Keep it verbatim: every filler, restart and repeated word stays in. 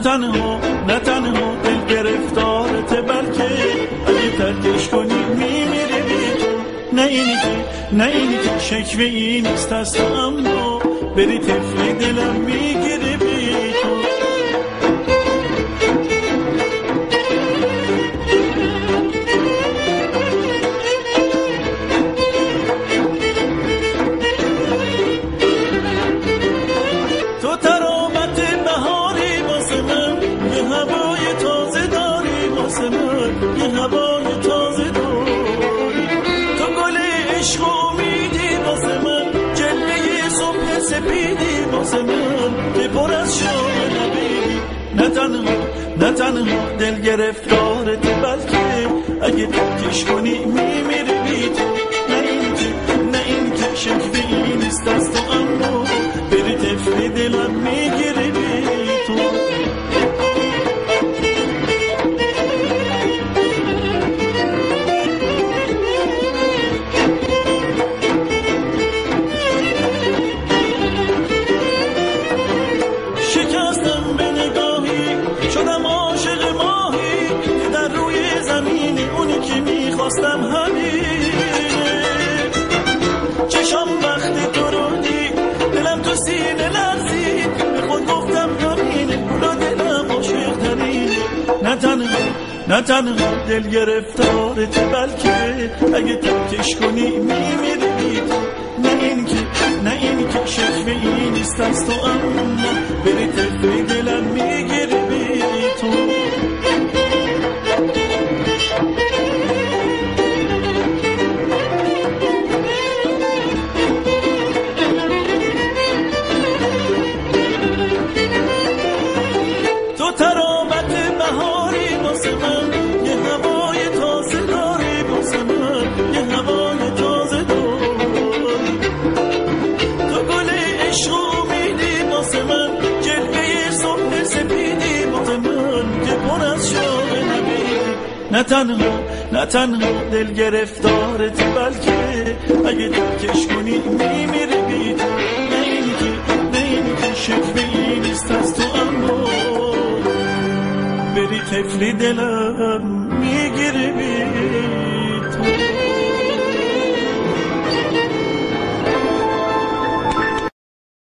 تنها نه تنها دل گرفتارته، بلکه اگه ترکش کنی میمیری بی تو. نه اینی که نه اینی که شکوه ای نیست از تو، اما بری طفلی دلم میگیری بی تو. تو ترامت بهاری واسه من، یه هوای تازه داری واسه من، یه هوای تازه داری. تو گل عشق و امیدی واسه من، جلوه صبح سپیدی واسه من که پر از شام نبیدی. نه تنها نه تنها دل گرفتارته، بلکه اگه ترکش کنی میمیری بی تو. نه این که نه این که شکوه ای نیست از تو، اما بری طفلی دلم میگیری بی تو. شکستم به نگاهی، شدم عاشق ماهی که در روی زمین، اونی که میخواستم همینه. چشم وقتی تو رو دید، دلم تو سینه لرزید، به خود گفتم همینه، اونو دلم عاشق ترینه. نه تنها نه تنها دل گرفتارته، بلکه اگه ترکش کنی میمیری بی تو. نه این که نه این که شکوه ای نیست از تو، اما بری طفلی دلم میگیری بی تو. تو ترامت بهاری واسه من، یه هوای تازه داری واسه من، یه هوای تازه داری. تو گل عشق و امیدی واسه من، جلوه صبح سپیدی واسه من که پر از شام نبیدی. نه تنها نه تنها دل گرفتارته، بلکه اگه ترکش کنی میمیری بی تو. نه این که نه این که شکوه ای نیست از تو، اما بری طفلی دلم